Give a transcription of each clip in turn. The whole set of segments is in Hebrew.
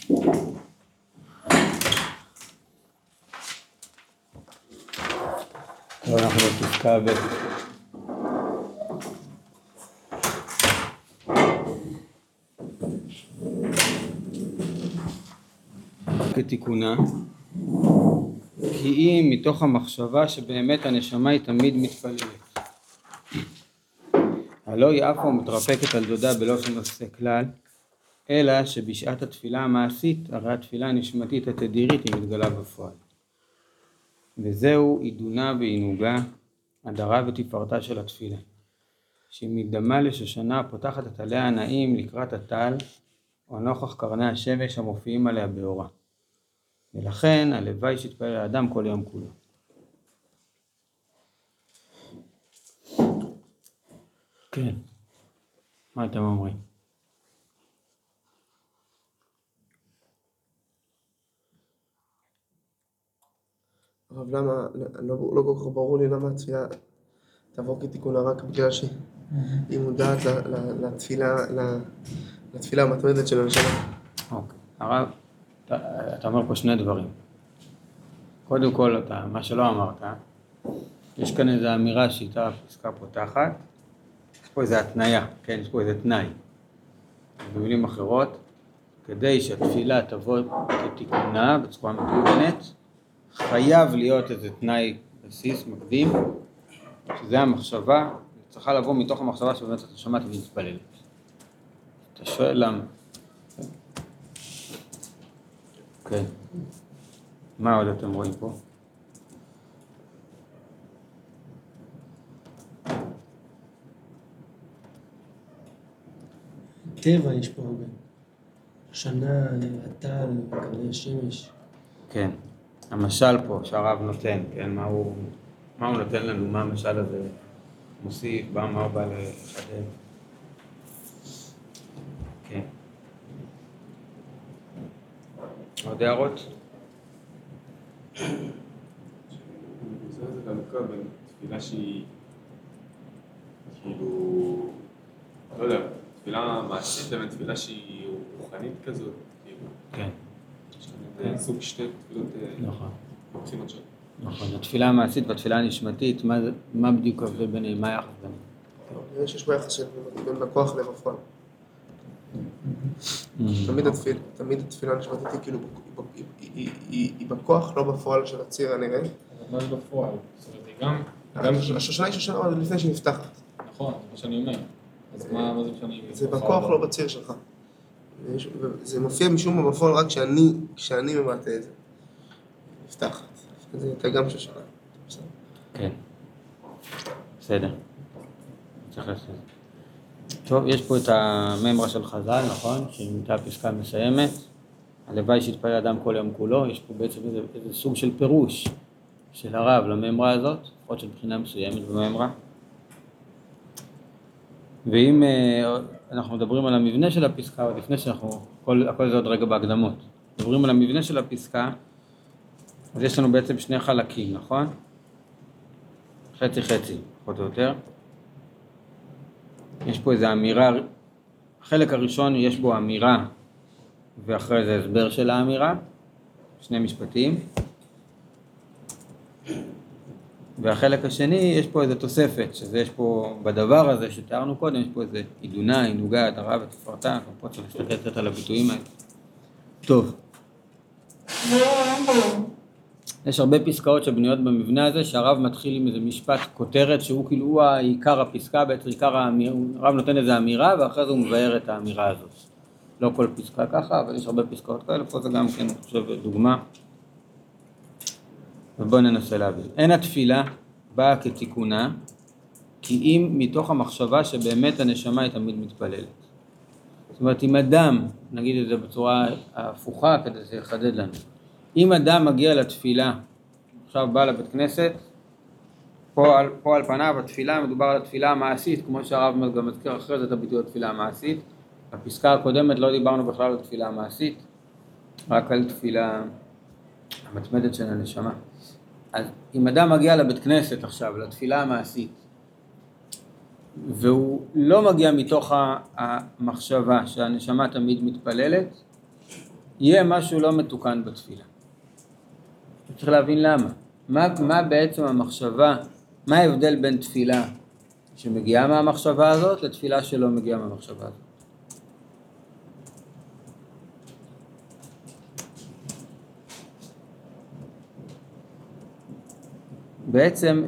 אנחנו בפסקה ב'. כתיקונה, כי אם מתוך המחשבה שבאמת הנשמה היא תמיד מתפללת. הלא היא אף מתרפקת על דודה בלא שנושא כלל, אלא שבשעת התפילה המעשית, הרי התפילה הנשמתית התדירית היא מתגלה בפועל. וזהו עידונה ועינוגה, הדרה ותפארתה של התפילה, שהיא מדמה לשושנה הפותחת את עליה הנעים לקראת הטל, או נוכח קרני השמש המופיעים עליה באורה. ולכן הלוואי שיתפלל האדם כל יום כולו. כן, מה אתם אומרים? הרב, למה, לא כל כך ברור לי למה התפילה תעבור כתיקונה רק בגלל שהיא מודעת לתפילה המתמדת של הנשמה. אוקיי, הרב, אתה אומר פה שני דברים. קודם כל, מה שלא אמרת, יש כאן איזו אמירה שאיתה הפסקה פותחת, יש פה איזו התניה, כן, יש פה איזה תנאי. במילים אחרות, כדי שהתפילה תבוא כתיקונה בצורה מתוקנת, חייב להיות איזה תנאי בסיס מקדים, שזה המחשבה, צריכה לבוא מתוך המחשבה שבאמת אתה שמעת ומתפללת. אתה שואל למה? כן. מה עוד אתם רואים פה? טבע יש פה הרבה. שנה, הטל, קרני השמש. כן. המשל פה שהרב נותן, כן? מה הוא נותן לנו? מה המשל הזה מוסיף? מה הוא בא לחדד? כן. עוד הערות? זה חלוקה בין תפילה שהיא כאילו, לא יודע, תפילה מעשית לבין תפילה שהיא רוחנית כזאת, כאילו. כן. יש כאן סוג שתי תפילות מבחינות שונות. נכון, התפילה המעשית והתפילה הנשמתית, מה בדיוק ההבדל ביניהם? מה היחס ביניהם? יש פה יחס בין בכוח לבפועל. תמיד התפילה הנשמתית היא כאילו, היא בכוח, לא בפועל של הציר הנראה. מה זה בפועל? זאת אומרת, היא גם... השושנה היא שושנה לפני שהיא נפתחת. נכון, זה מה שאני אומר. אז מה זה משנה? זה בכוח לא בציר שלך. זה מופיע משום מה בפועל רק כשאני ממעטה את זה. נפתחת. זה אתה גם שושנה. כן. בסדר. צריך לעשות. טוב, יש פה את הממרה של חז"ל, נכון? שמתה הפסקה מסיימת. הלוואי שיתפלל אדם כל יום כולו. יש פה בעצם איזה סוג של פירוש של הרב לממרה הזאת, לפחות של בחינה מסוימת בממרה. ואם אנחנו מדברים על המבנה של הפסקה, עוד לפני שאנחנו, הכל זה עוד רגע בהקדמות, מדברים על המבנה של הפסקה, אז יש לנו בעצם שני חלקים, נכון? חצי, פחות או יותר. יש פה איזו אמירה, החלק הראשון יש בו אמירה, ואחרי זה הסבר של האמירה, שני משפטים. והחלק השני, יש פה איזו תוספת, שזה יש פה בדבר הזה שתיארנו קודם, יש פה איזו עידונה, עינוגה, הדרה ותפארתה, גם פה צריך להסתכל קצת על הביטויים האלה. טוב. יש הרבה פסקאות שבנויות במבנה הזה, שהרב מתחיל עם איזה משפט כותרת, שהוא כאילו הוא עיקר הפסקה, בעצם הרב נותן איזו אמירה, ואחרי זה הוא מבאר את האמירה הזאת. לא כל פסקה ככה, אבל יש הרבה פסקאות כאלה, פה זה גם כן, אני חושב, דוגמה. ובואו ננסה להבין. אין התפילה באה כתיקונה, כי אם מתוך המחשבה שבאמת הנשמה היא תמיד מתפללת. זאת אומרת, אם אדם, נגיד את זה בצורה הפוכה, כדי שזה יחדד לנו, אם אדם מגיע לתפילה, עכשיו בא לבית כנסת, פה על פניו התפילה, מדובר על התפילה המעשית, כמו שהרב גם מזכיר אחרי זה את הביטוי התפילה המעשית. בפסקה הקודמת לא דיברנו בכלל על תפילה המעשית, רק על תפילה המתמדת של הנשמה. אז אם אדם מגיע לבית כנסת עכשיו, לתפילה המעשית, והוא לא מגיע מתוך המחשבה שהנשמה תמיד מתפללת, יהיה משהו לא מתוקן בתפילה. צריך להבין למה. מה בעצם המחשבה, מה ההבדל בין תפילה שמגיעה מהמחשבה הזאת לתפילה שלא מגיעה מהמחשבה הזאת? בעצם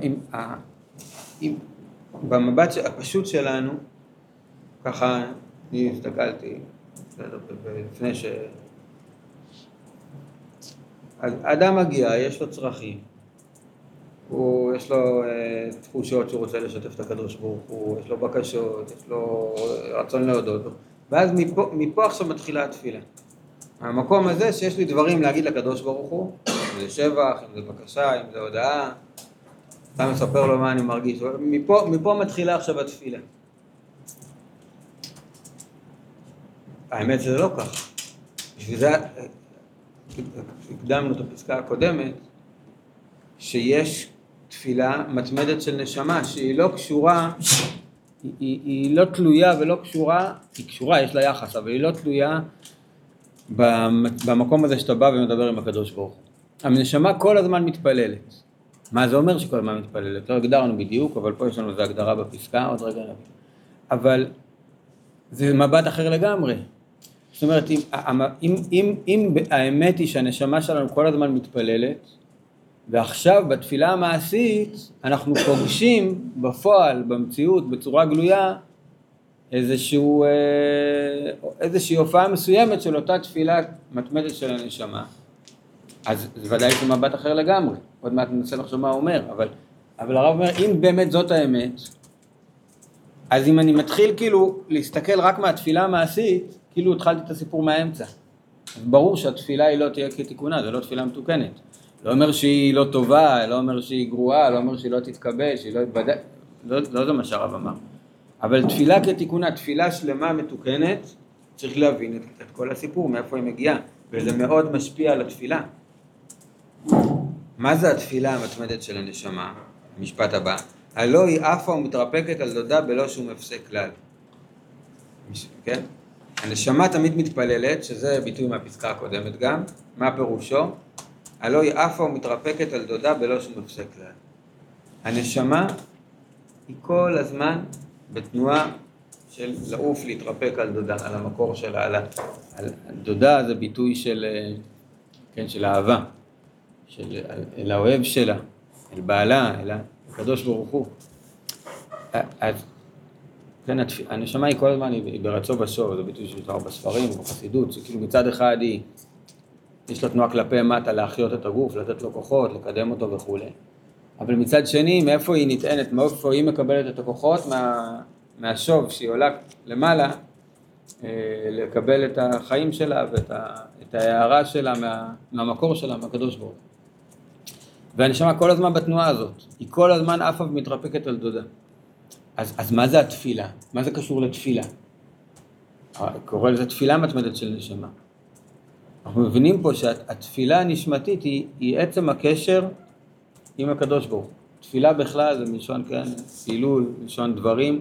במבט הפשוט שלנו, ככה אני הסתכלתי, לפני האדם מגיע, יש לו צרכים, יש לו תחושות שהוא רוצה לשתף את הקדוש ברוך הוא, יש לו בקשות, יש לו רצון להודות, ואז מפה עכשיו מתחילה התפילה. המקום הזה שיש לי דברים להגיד לקדוש ברוך הוא, אם זה שבח, אם זה בקשה, אם זה הודעה, אתה מספר לו מה אני מרגיש, מפה מתחילה עכשיו התפילה. האמת שזה לא כך. בשביל זה הקדמנו את הפסקה הקודמת, שיש תפילה מתמדת של נשמה, שהיא לא קשורה, היא לא תלויה ולא קשורה, היא קשורה, יש לה יחס, אבל היא לא תלויה במקום הזה שאתה בא ומדבר עם הקדוש ברוך הוא. הנשמה כל הזמן מתפללת. מה זה אומר שכל הזמן מתפללת? לא הגדרנו בדיוק, אבל פה יש לנו איזו הגדרה בפסקה, עוד רגע נבין. אבל זה מבט אחר לגמרי. זאת אומרת, אם האמת היא שהנשמה שלנו כל הזמן מתפללת, ועכשיו בתפילה המעשית אנחנו פוגשים בפועל, במציאות, בצורה גלויה, איזושהי הופעה מסוימת של אותה תפילה מתמדת של הנשמה. אז זה ודאי זה מבט אחר לגמרי. עוד מעט ננסה לחשוב מה הוא אומר, אבל הרב אומר, אם באמת זאת האמת, אז אם אני מתחיל כאילו להסתכל רק מהתפילה המעשית, כאילו התחלתי את הסיפור מהאמצע. אז ברור שהתפילה היא לא תהיה כתיקונה, זה לא תפילה מתוקנת. לא אומר שהיא לא טובה, לא אומר שהיא גרועה, לא אומר שהיא לא תתקבל, שהיא לא תתבדל, לא זה מה שהרב אמר. אבל תפילה כתיקונה, תפילה שלמה מתוקנת, צריך להבין את כל הסיפור, מאיפה היא מגיעה, וזה מאוד משפיע על התפילה. מה זה התפילה המתמדת של הנשמה? המשפט הבא, הלא היא עפה ומתרפקת על דודה בלא שום הפסק כלל. כן? הנשמה תמיד מתפללת, שזה ביטוי מהפסקה הקודמת גם, מה פירושו? הלא היא עפה ומתרפקת על דודה בלא שום הפסק כלל. הנשמה היא כל הזמן בתנועה של לעוף, להתרפק על דודה, על המקור שלה, על דודה זה ביטוי של, כן, של אהבה, אל האוהב שלה, אל בעלה, אל הקדוש ברוך הוא. אז כן, הנשמה היא כל הזמן, היא ברצו בשור, זה ביטוי שנתאר בספרים, בחסידות, שכאילו מצד אחד יש לה תנועה כלפי מטה להחיות את הגוף, לתת לו כוחות, לקדם אותו וכו'. אבל מצד שני, מאיפה היא נטענת, מאיפה היא מקבלת את הכוחות? מהשוב שהיא עולה למעלה, לקבל את החיים שלה ואת ההערה שלה מהמקור שלה, מהקדוש ברוך הוא. והנשמה כל הזמן בתנועה הזאת, היא כל הזמן עפה ומתרפקת על דודה. אז מה זה התפילה? מה זה קשור לתפילה? קורא לזה תפילה מתמדת של נשמה. אנחנו מבינים פה שהתפילה הנשמתית היא עצם הקשר עם הקדוש ברוך הוא. תפילה בכלל זה מלשון, כן, פעילול, מלשון דברים.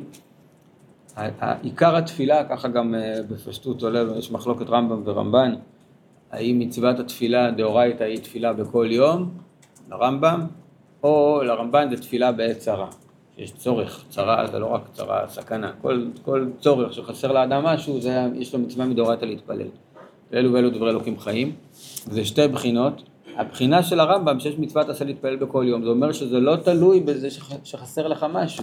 עיקר התפילה, ככה גם בפשטות עולה, יש מחלוקת רמב"ם ורמב"ן, האם מצוות התפילה דאורייתא היא תפילה בכל יום, לרמב"ם, או לרמב"ן זה תפילה בעת צרה. יש צורך, צרה זה לא רק צרה, סכנה. כל צורך שחסר לאדם משהו, יש לו מצווה מדאורייתא להתפלל. ואלו ואלו דברי אלוקים חיים. זה שתי בחינות. הבחינה של הרמב"ם שיש מצוות עשה להתפלל בכל יום, זה אומר שזה לא תלוי בזה שחסר לך משהו.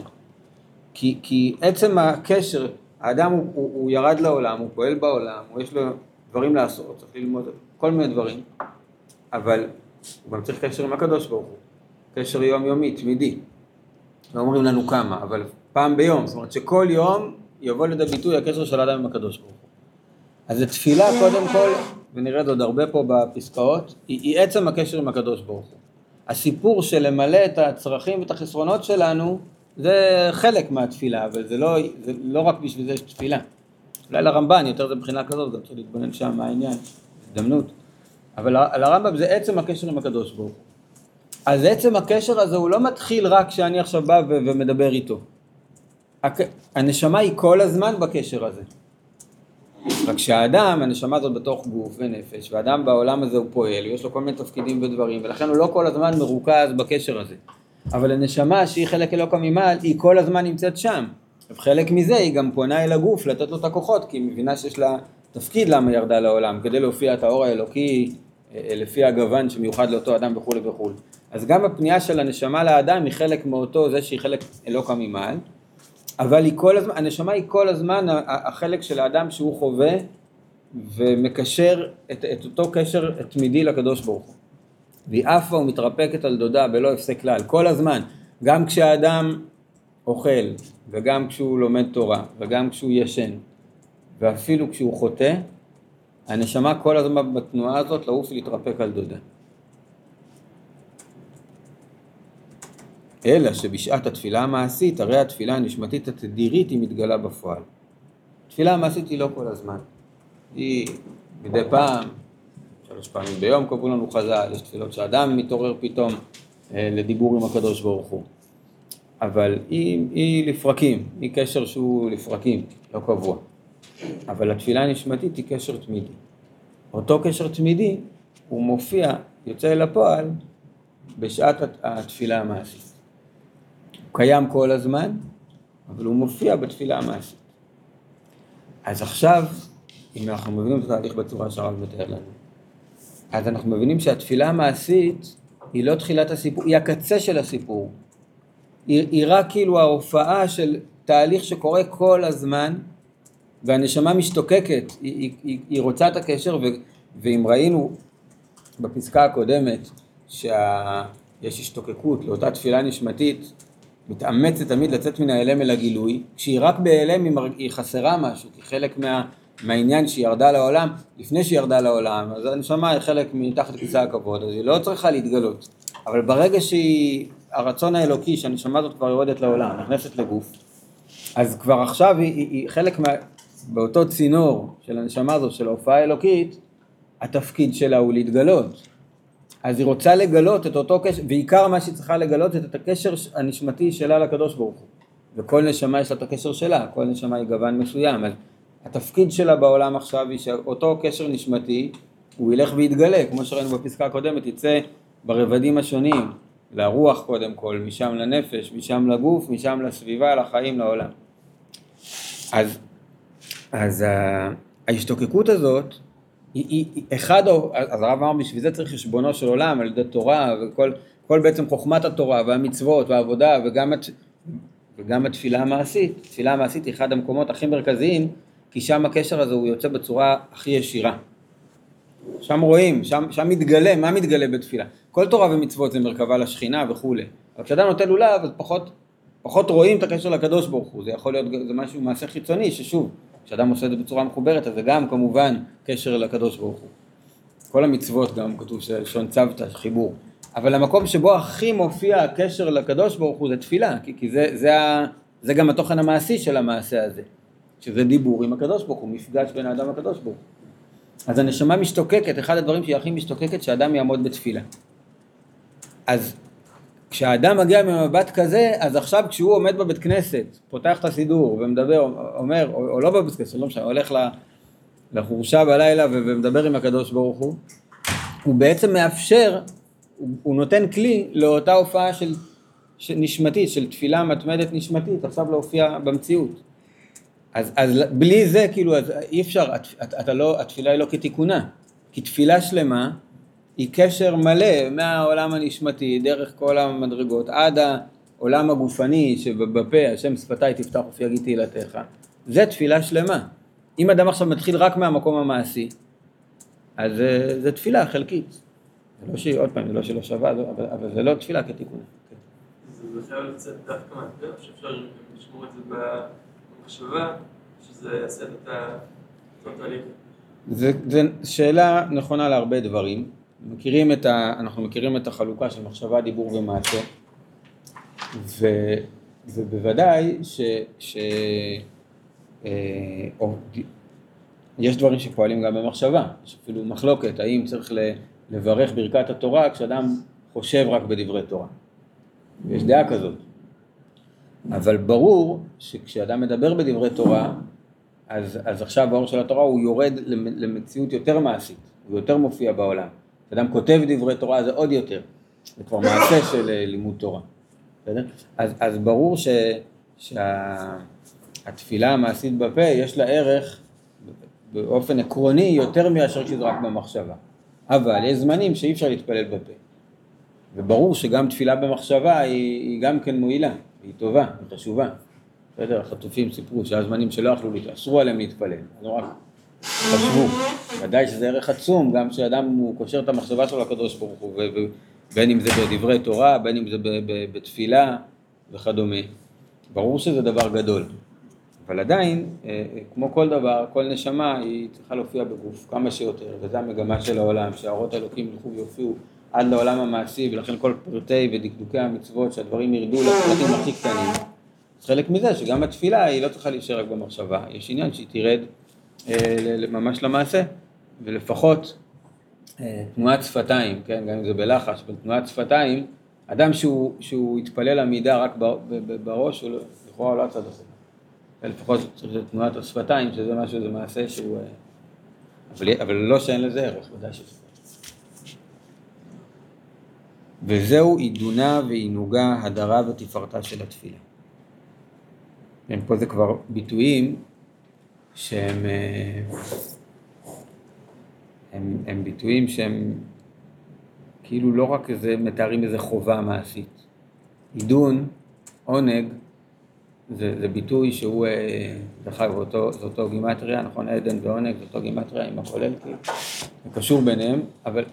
כי עצם הקשר, האדם הוא ירד לעולם, הוא פועל בעולם, יש לו דברים לעשות, צריך ללמוד כל מיני דברים, אבל הוא גם צריך קשר עם הקדוש ברוך הוא, קשר יומיומי, תמידי. לא אומרים לנו כמה, אבל פעם ביום, זאת אומרת שכל יום יבוא לידי ביטוי הקשר של האדם עם הקדוש ברוך הוא. אז התפילה קודם כל, ונראה את עוד הרבה פה בפסקאות, היא עצם הקשר עם הקדוש ברוך הוא. הסיפור של למלא את הצרכים ואת החסרונות שלנו, זה חלק מהתפילה, אבל זה לא רק בשביל זה יש תפילה. אולי לרמב"ן, יותר זה מבחינה כזאת, גם צריך להתבונן שם מה העניין, הזדמנות. אבל לרמב"ם זה עצם הקשר עם הקדוש ברוך הוא. אז עצם הקשר הזה הוא לא מתחיל רק כשאני עכשיו בא ומדבר איתו. הנשמה היא כל הזמן בקשר הזה. רק שהאדם, הנשמה הזאת בתוך גוף ונפש, והאדם בעולם הזה הוא פועל, יש לו כל מיני תפקידים ודברים, ולכן הוא לא כל הזמן מרוכז בקשר הזה. אבל הנשמה שהיא חלק אלוקא ממעל, היא כל הזמן נמצאת שם. וחלק מזה היא גם פונה אל הגוף לתת לו את הכוחות, כי היא מבינה שיש לה תפקיד למה ירדה לעולם, כדי להופיע את האור האלוקי לפי הגוון שמיוחד לאותו אדם וכו' וכו'. אז גם הפנייה של הנשמה לאדם היא חלק מאותו, זה שהיא חלק אלוקא ממעל, אבל היא כל הזמן, הנשמה היא כל הזמן החלק של האדם שהוא חווה ומקשר את אותו קשר תמידי לקדוש ברוך הוא. והיא עפה ומתרפקת על דודה בלא הפסק כלל, כל הזמן, גם כשהאדם אוכל וגם כשהוא לומד תורה וגם כשהוא ישן ואפילו כשהוא חוטא, הנשמה כל הזמן בתנועה הזאת לעוף ולהתרפק על דודה. אלא שבשעת התפילה המעשית, הרי התפילה הנשמתית התדירית היא מתגלה בפועל. התפילה המעשית היא לא כל הזמן. היא מדי פעם, 3 פעמים ביום קבעו לנו חז"ל, יש תפילות שאדם מתעורר פתאום לדיבור עם הקדוש ברוך הוא. אבל היא לפרקים, היא קשר שהוא לפרקים, לא קבוע. אבל התפילה הנשמתית היא קשר תמידי. אותו קשר תמידי הוא מופיע, יוצא אל הפועל, בשעת התפילה המעשית. הוא קיים כל הזמן, אבל הוא מופיע בתפילה המעשית. אז עכשיו, אם אנחנו מבינים את התהליך בצורה שהרב מתאר לנו, אז אנחנו מבינים שהתפילה המעשית היא לא תחילת הסיפור, היא הקצה של הסיפור. היא רק כאילו ההופעה של תהליך שקורה כל הזמן, והנשמה משתוקקת, היא רוצה את הקשר, ואם ראינו בפסקה הקודמת שיש השתוקקות לאותה תפילה נשמתית, מתאמצת תמיד לצאת מן ההיעלם אל הגילוי, כשהיא רק בהיעלם היא חסרה משהו, כי חלק מהעניין שהיא ירדה לעולם, לפני שהיא ירדה לעולם, אז הנשמה היא חלק מתחת כיסא הכבוד, אז היא לא צריכה להתגלות. אבל ברגע שהרצון האלוקי, שהנשמה הזאת כבר יורדת לעולם, נכנסת לגוף, אז כבר עכשיו היא חלק באותו צינור של הנשמה הזאת, של ההופעה האלוקית, התפקיד שלה הוא להתגלות. אז היא רוצה לגלות את אותו קשר, ועיקר מה שהיא צריכה לגלות את הקשר הנשמתי שלה לקדוש ברוך הוא. וכל נשמה יש לה את הקשר שלה, כל נשמה היא גוון מסוים. אז התפקיד שלה בעולם עכשיו היא שאותו קשר נשמתי, הוא ילך ויתגלה, כמו שראינו בפסקה הקודמת, יצא ברבדים השונים, לרוח קודם כל, משם לנפש, משם לגוף, משם לסביבה, לחיים, לעולם. אז ההשתוקקות הזאת, אז הרב אמר בשביל זה צריך חשבונו של עולם על ידי תורה וכל בעצם חוכמת התורה והמצוות והעבודה וגם התפילה המעשית. התפילה המעשית היא אחד המקומות הכי מרכזיים, כי שם הקשר הזה הוא יוצא בצורה הכי ישירה. שם רואים, שם מתגלה, מה מתגלה בתפילה? כל תורה ומצוות זה מרכבה לשכינה וכו'. אבל כשאדם נוטל לולב, אז פחות רואים את הקשר לקדוש ברוך הוא. זה יכול להיות, זה משהו מעשה חיצוני ששוב, כשאדם עושה את זה בצורה מחוברת, אז זה גם כמובן קשר לקדוש ברוך הוא. כל המצוות גם כתוב שלשון צוותא, חיבור. אבל המקום שבו הכי מופיע הקשר לקדוש ברוך הוא זה תפילה, כי זה גם התוכן המעשי של המעשה הזה. שזה דיבור עם הקדוש ברוך הוא, מפגש בין האדם לקדוש ברוך הוא. אז הנשמה משתוקקת, אחד הדברים שהיא הכי משתוקקת, שאדם יעמוד בתפילה. אז כשהאדם מגיע ממבט כזה, אז עכשיו כשהוא עומד בבית כנסת, פותח את הסידור ומדבר, אומר, או לא בבית כנסת, לא משנה, הולך לחורשה בלילה ומדבר עם הקדוש ברוך הוא בעצם מאפשר, הוא נותן כלי לאותה הופעה של נשמתית, של תפילה מתמדת נשמתית, עכשיו להופיע במציאות. אז בלי זה, כאילו, אז אי אפשר, התפילה היא לא כתיקונה, כי תפילה שלמה היא קשר מלא מהעולם הנשמתי, דרך כל המדרגות, עד העולם הגופני שבפה, השם שפתיי תפתח ופי יגיד תהילתך. זה תפילה שלמה. אם אדם עכשיו מתחיל רק מהמקום המעשי, אז זה תפילה חלקית. זה לא שהיא, עוד פעם, זה לא שלא שווה, אבל זה לא תפילה כתיקונה. זה חייב לצאת דווקא מהתפילה, שאפשר לשמור את זה במחשבה, שזה יעשה את התהליך. זה שאלה נכונה להרבה דברים. אנחנו מכירים את החלוקה של מחשבה, דיבור ומעשה, ובוודאי יש דברים שפועלים גם במחשבה, יש אפילו מחלוקת, האם צריך לברך ברכת התורה כשאדם חושב רק בדברי תורה. יש דעה כזאת. אבל ברור שכשאדם מדבר בדברי תורה, אז עכשיו האור של התורה הוא יורד למציאות יותר מעשית, הוא יותר מופיע בעולם. אדם כותב דברי תורה זה עוד יותר, זה כבר מעשה של לימוד תורה. בסדר? אז ברור שהתפילה המעשית בפה יש לה ערך באופן עקרוני יותר מאשר כשזה רק במחשבה. אבל יש זמנים שאי אפשר להתפלל בפה. וברור שגם תפילה במחשבה היא גם כן מועילה, היא טובה, היא חשובה. בסדר, החטופים סיפרו שהזמנים שלא יכלו אסרו עליהם להתפלל, אז רק חשבו. ודאי שזה ערך עצום, גם כשאדם הוא קושר את המחשבה שלו לקדוש ברוך הוא, בין אם זה בדברי תורה, בין אם זה בתפילה וכדומה. ברור שזה דבר גדול. אבל עדיין, כמו כל דבר, כל נשמה היא צריכה להופיע בגוף כמה שיותר, וזו המגמה של העולם, שהאורות האלוקים ילכו ויופיעו עד לעולם המעשי, ולכן כל פרטי ודקדוקי המצוות, שהדברים ירדו לפרטים הכי קטנים. אז חלק מזה שגם התפילה היא לא צריכה להישאר רק במחשבה, יש עניין שהיא תרד ממש למעשה, ולפחות תנועת שפתיים, כן? גם אם זה בלחש, אבל תנועת שפתיים, אדם שהוא יתפלל עמידה רק בראש, הוא לכאורה לא הצד אחר. לפחות צריך תנועת השפתיים, שזה משהו, זה מעשה שהוא... אבל לא שאין לזה ערך, ודאי שזה. וזהו עידונה ועינוגה, הדרה ותפארתה של התפילה. פה זה כבר ביטויים שהם הם ביטויים שהם כאילו לא רק איזה, מתארים איזה חובה מעשית. עידון, עונג, זה ביטוי שהוא, דרך אגב, זה אותו גימטריה, נכון, עדן ועונג, זה אותו גימטריה עם הכולל, זה קשור ביניהם, אבל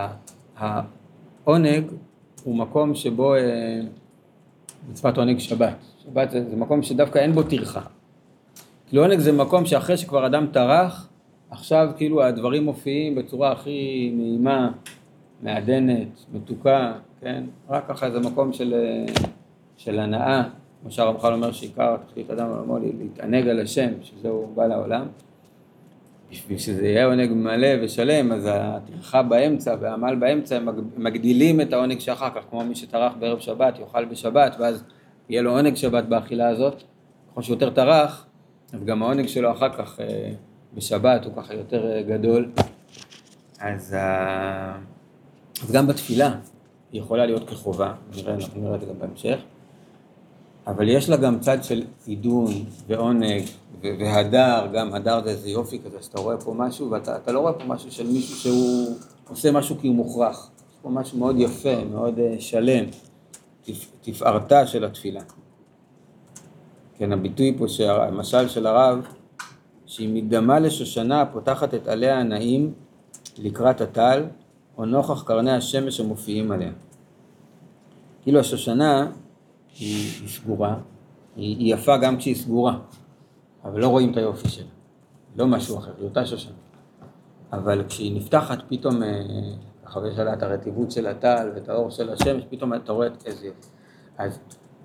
העונג הוא מקום שבו, מצוות עונג שבת. שבת זה מקום שדווקא אין בו טרחה. כאילו עונג זה מקום שאחרי שכבר אדם טרח, עכשיו כאילו הדברים מופיעים בצורה הכי נעימה, מעדנת, מתוקה, כן? רק ככה זה מקום של הנאה. כמו שהרמח"ל אומר שעיקר תכלית אדם עולמו להתענג על השם, שזהו בא לעולם. בשביל שזה יהיה עונג מלא ושלם, אז הטרחה באמצע והעמל באמצע הם מגדילים את העונג שאחר כך, כמו מי שטרח בערב שבת יאכל בשבת, ואז יהיה לו עונג שבת באכילה הזאת. כמו שיותר טרח, אז גם העונג שלו אחר כך בשבת הוא ככה יותר גדול. אז גם בתפילה היא יכולה להיות כחובה, נראה את זה גם בהמשך. אבל יש לה גם צד של עידון ועונג והדר, גם הדר זה איזה יופי כזה, שאתה רואה פה משהו ואתה לא רואה פה משהו של מישהו שהוא עושה משהו כי הוא מוכרח. יש פה משהו מאוד יפה, מאוד שלם, תפארתה של התפילה. כן, הביטוי פה, המשל של הרב, שהיא מדמה לשושנה פותחת את עליה הנעים לקראת הטל, או נוכח קרני השמש המופיעים עליה. כאילו השושנה היא סגורה, היא יפה גם כשהיא סגורה, אבל לא רואים את היופי שלה, לא משהו אחר, היא אותה שושנה. אבל כשהיא נפתחת פתאום, אחרי שלה את הרטיבות של הטל ואת האור של השמש, פתאום אתה רואה איזה יופי. אז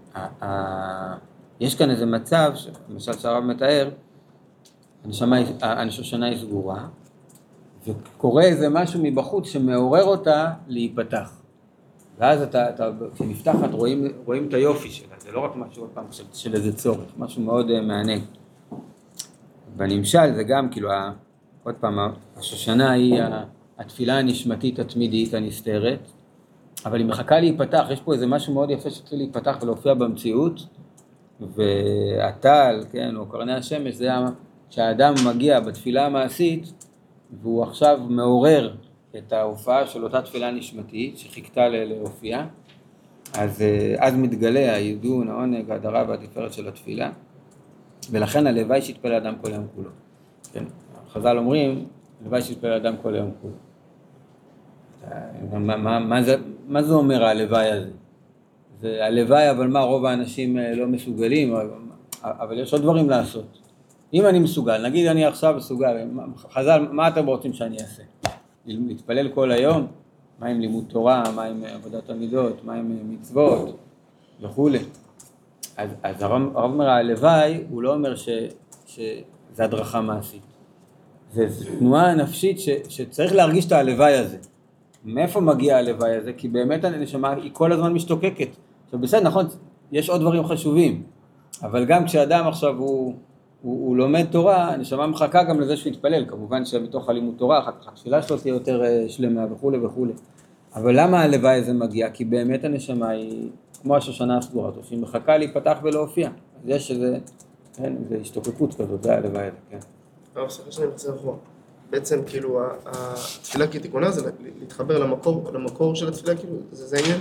יש כאן איזה מצב, למשל שהרב מתאר, השושנה היא סגורה, וקורה איזה משהו מבחוץ שמעורר אותה להיפתח. ואז כשנפתחת רואים את היופי שלה, זה לא רק משהו עוד פעם של איזה צורך, משהו מאוד מענג. בנמשל זה גם כאילו, עוד פעם, השושנה היא התפילה הנשמתית התמידית הנסתרת, אבל היא מחכה להיפתח, יש פה איזה משהו מאוד יפה שצריך להיפתח ולהופיע במציאות, והטל, כן, או קרני השמש, זה שהאדם מגיע בתפילה המעשית, והוא עכשיו מעורר את ההופעה של אותה תפילה נשמתית שחיכתה להופיע, אז מתגלה העידון, העונג, ההדרה והתפארת של התפילה, ולכן הלוואי שיתפלל אדם כל יום כולו. כן, חז"ל אומרים, הלוואי שיתפלל אדם כל יום כולו. מה זה אומר הלוואי הזה? זה הלוואי, אבל מה, רוב האנשים לא מסוגלים, אבל יש עוד דברים לעשות. אם אני מסוגל, נגיד אני עכשיו מסוגל, חז"ל, מה אתם רוצים שאני אעשה? להתפלל כל היום? מה עם לימוד תורה, מה עם עבודת המידות, מה עם מצוות וכו'. אז הרב אומר, הלוואי, הוא לא אומר שזה הדרכה מעשית. זה תנועה נפשית שצריך להרגיש את הלוואי הזה. מאיפה מגיע הלוואי הזה? כי באמת הנשמה היא כל הזמן משתוקקת. עכשיו בסדר, נכון, יש עוד דברים חשובים, אבל גם כשאדם עכשיו הוא הוא לומד תורה, הנשמה מחכה גם לזה שהוא יתפלל, כמובן שמתוך הלימוד תורה, אחר כך התפילה שלו תהיה יותר שלמה וכו' וכו'. אבל למה הלוואי הזה מגיע? כי באמת הנשמה היא כמו השושנה הסגורה, שהיא מחכה להיפתח ולהופיע. אז יש איזה, כן, איזה השתוקקות כזאת, זה הלוואי הזה, כן. סליחה שאני רוצה לחזור. בעצם כאילו התפילה כתיקונה זה להתחבר למקור של התפילה, כאילו זה העניין?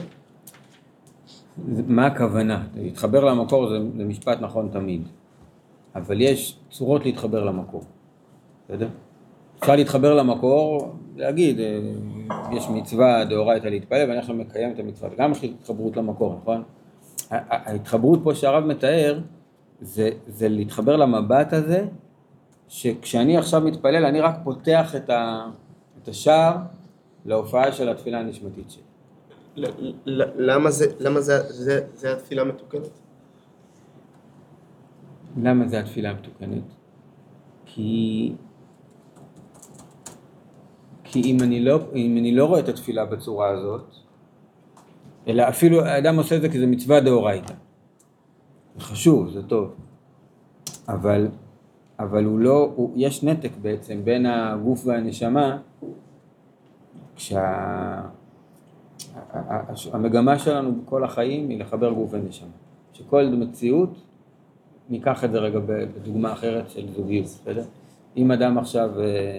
מה הכוונה? להתחבר למקור זה משפט נכון תמיד. אבל יש צורות להתחבר למקור. בסדר? אפשר להתחבר למקור, להגיד, יש מצווה דאורייתא להתפלל, ואנחנו מקיים את המצווה. גם יש התחברות למקור, נכון? ההתחברות פה שהרב מתאר, זה להתחבר למבט הזה, שכשאני עכשיו מתפלל, אני רק פותח את השער להופעה של התפילה הנשמתית שלי. למה זה התפילה המתוקנת? למה זה התפילה המתוקנת? כי אם אני לא רואה את התפילה בצורה הזאת, אלא אפילו האדם עושה את זה כי זה מצווה דאורייתא. זה חשוב, זה טוב. אבל יש נתק בעצם בין הגוף והנשמה, המגמה שלנו בכל החיים היא לחבר גוף ונשמה. שכל מציאות, ניקח את זה רגע בדוגמה אחרת של זוגיות, בסדר? אם אדם עכשיו,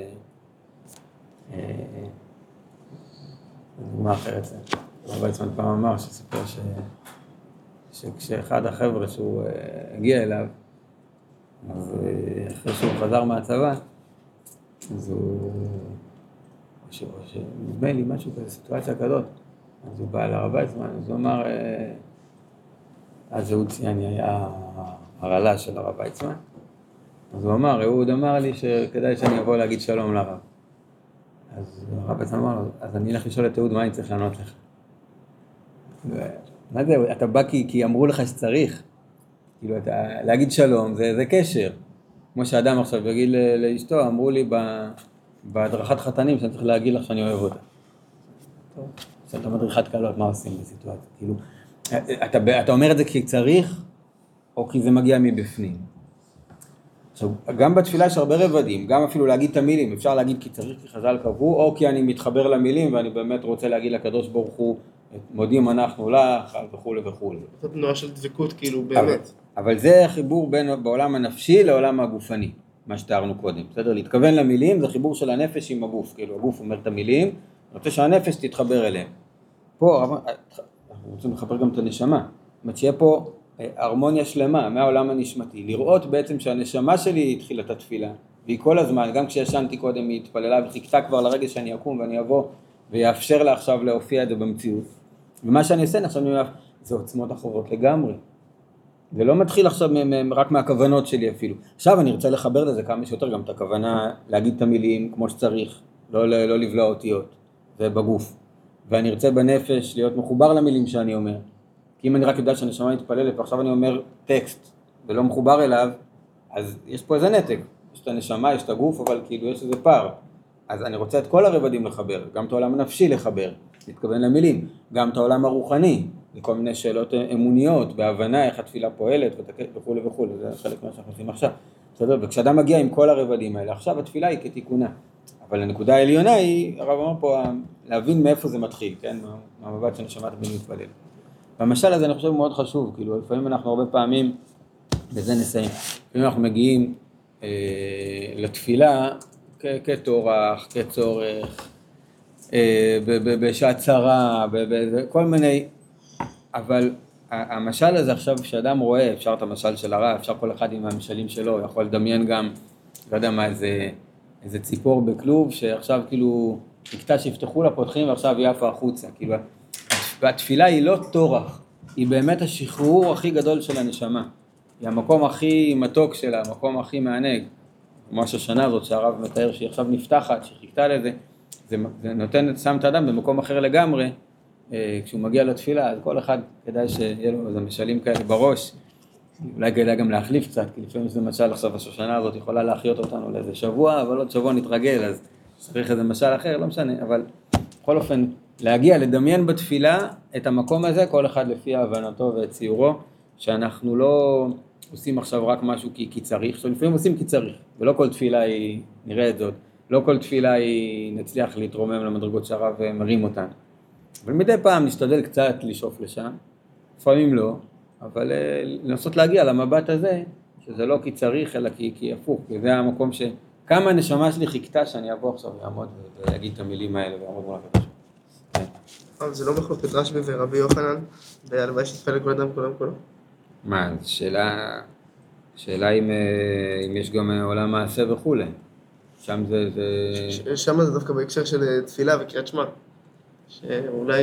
דוגמה אחרת, הרב ויצמן פעם אמר שסיפר שכשאחד החבר'ה שהוא הגיע אליו, אז אחרי שהוא חזר מהצבא, אז נדמה לי משהו כזה, סיטואציה כזאת, אז הוא בא לרב ויצמן, אז הוא אמר, אז אהוד ציאני היה הרעלה של הרב ויצמן, אז הוא אמר, אהוד אמר לי שכדאי שאני אבוא להגיד שלום לרב. אז הרב ויצמן אמר לו, אז אני אלך לשאול את אהוד מה אני צריך לענות לך. מה זה, אתה בא כי אמרו לך שצריך, כאילו להגיד שלום זה קשר, כמו שאדם עכשיו יגיד לאשתו, אמרו לי בהדרכת חתנים שאני צריך להגיד לך שאני אוהב אותה. טוב, כשאתה מדריכת קלות, מה עושים בסיטואציה? כאילו, אתה אומר את זה כי צריך, או כי זה מגיע מבפנים. עכשיו, גם בתפילה יש הרבה רבדים, גם אפילו להגיד את המילים, אפשר להגיד כי צריך, כי חז"ל קבעו, או כי אני מתחבר למילים ואני באמת רוצה להגיד לקדוש ברוך הוא, מודים אנחנו לך, וכו' וכו'. זאת תנועה של דבקות, כאילו, באמת. אבל זה חיבור בין בעולם הנפשי לעולם הגופני, מה שתיארנו קודם, בסדר? להתכוון למילים זה חיבור של הנפש עם הגוף, כאילו הגוף אומר את המילים, אני רוצה שהנפש תתחבר אליהם. פה אנחנו רוצים לחבר גם את הנשמה, זאת אומרת שיהיה פה הרמוניה שלמה מהעולם הנשמתי, לראות בעצם שהנשמה שלי התחילה את התפילה, והיא כל הזמן, גם כשישנתי קודם היא התפללה וחיכתה כבר לרגע שאני אקום ואני אבוא ויאפשר לה עכשיו להופיע את זה במציאות. ומה שאני עושה עכשיו אני אומר, זה עוצמות אחרות לגמרי. זה לא מתחיל עכשיו רק מהכוונות שלי אפילו. עכשיו אני רוצה לחבר לזה כמה שיותר גם את הכוונה להגיד את המילים כמו שצריך, לא לבלוע אותיות, זה בגוף. ואני רוצה בנפש להיות מחובר למילים שאני אומר. כי אם אני רק יודע שהנשמה מתפללת ועכשיו אני אומר טקסט ולא מחובר אליו, אז יש פה איזה נתק. יש את הנשמה, יש את הגוף, אבל כאילו יש איזה פער. אז אני רוצה את כל הרבדים לחבר, גם את העולם הנפשי לחבר, להתכוון למילים, גם את העולם הרוחני, לכל מיני שאלות אמוניות, בהבנה איך התפילה פועלת וכו' וכו', זה חלק מה שאנחנו עושים עכשיו. בסדר? וכשאדם מגיע עם כל הרבדים האלה, עכשיו התפילה היא כתיקונה. אבל הנקודה העליונה היא, הרב אמר פה, להבין מאיפה זה מתחיל, כן? מהמבט שנשמת בין מתפלל. והמשל הזה אני חושב מאוד חשוב, כאילו לפעמים אנחנו הרבה פעמים, בזה נסיים, לפעמים אנחנו מגיעים לתפילה, כתורח, כצורך, בשעת צרה, בכל מיני, אבל המשל הזה עכשיו שאדם רואה, אפשר את המשל של הרע, אפשר כל אחד עם המשלים שלו, יכול לדמיין גם, לא יודע מה, איזה ציפור בכלוב, שעכשיו כאילו, נקטע שיפתחו לה, פותחים ועכשיו היא יפה החוצה, כאילו, והתפילה היא לא תורח, היא באמת השחרור הכי גדול של הנשמה, היא המקום הכי מתוק שלה, המקום הכי מענג, כמו השושנה הזאת שהרב מתאר שהיא עכשיו נפתחת, שחיכתה לזה, זה נותן, שם את האדם במקום אחר לגמרי, כשהוא מגיע לתפילה, אז כל אחד כדאי שיהיה לו איזה משלים כאלה בראש, אולי כדאי גם להחליף קצת, כי לפעמים זה משל עכשיו השושנה הזאת יכולה להחיות אותנו לאיזה שבוע, אבל עוד שבוע נתרגל, אז צריך איזה משל אחר, לא משנה, אבל בכל אופן, להגיע, לדמיין בתפילה את המקום הזה, כל אחד לפי הבנתו וציורו, שאנחנו עושים עכשיו רק משהו כי צריך, עכשיו לפעמים עושים כי צריך, ולא כל תפילה היא, נראה את זאת, לא כל תפילה היא נצליח להתרומם למדרגות שהרב מרים אותן. אבל מדי פעם נשתדל קצת לשאוף לשם, לפעמים לא, אבל לנסות להגיע למבט הזה, שזה לא כי צריך, אלא כי הפוך, כי זה המקום כמה הנשמה שלי חיכתה שאני אבוא עכשיו ויעמוד ויגיד את המילים האלה ויעמוד מול הקדוש. אבל זה לא מחלוקת רשב"י ורבי יוחנן, והלוואי שיתפלל כל אדם כולם כולו? מה, שאלה אם יש גם עולם מעשה וכולי. שם זה... שם זה דווקא בהקשר של תפילה וקריאת שמע. שאולי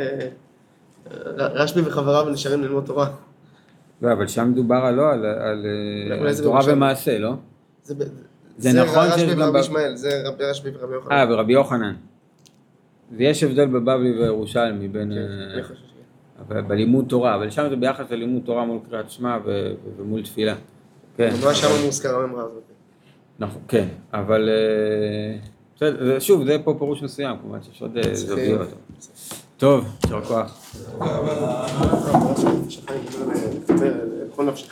רשב"י וחבריו נשארים ללמוד תורה. לא, אבל שם דובר על תורה ומעשה, לא? זה נכון רשב"י ורבי ישמעאל, זה רשב"י ורבי יוחנן. ורבי יוחנן. ויש הבדל בבבלי וירושלמי בין... בלימוד תורה, אבל שם זה ביחס ללימוד תורה מול קריאת שמע ומול תפילה. כן. ממש שם מוזכר המאמרה הזאת. נכון, כן, אבל... שוב, זה פה פירוש מסוים, כמובן שיש עוד זוויות. טוב, יישר כוח. שחיים, לקבל כל נפשך.